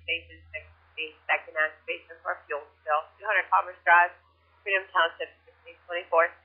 stations that can activate them for fuel spill. 200 Commerce Drive, Freedom Township, 1624.